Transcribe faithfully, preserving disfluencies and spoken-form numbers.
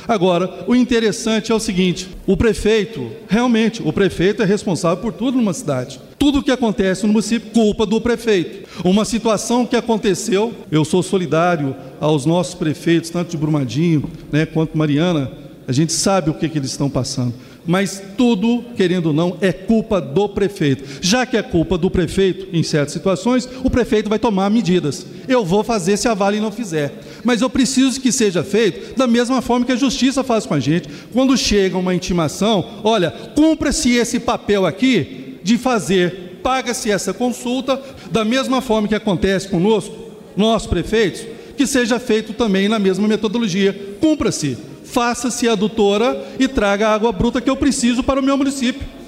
Agora, o interessante é o seguinte, o prefeito, realmente, o prefeito é responsável por tudo numa cidade. Tudo o que acontece no município, culpa do prefeito. Uma situação que aconteceu, eu sou solidário aos nossos prefeitos, tanto de Brumadinho, né, quanto Mariana, a gente sabe o que, que eles estão passando. Mas tudo, querendo ou não, é culpa do prefeito. Já que é culpa do prefeito, em certas situações, o prefeito vai tomar medidas. Eu vou fazer se a Vale não fizer. Mas eu preciso que seja feito da mesma forma que a Justiça faz com a gente. Quando chega uma intimação, olha, cumpra-se esse papel aqui de fazer, paga-se essa consulta, da mesma forma que acontece conosco, nós prefeitos, que seja feito também na mesma metodologia. Cumpra-se. Faça-se a adutora e traga a água bruta que eu preciso para o meu município.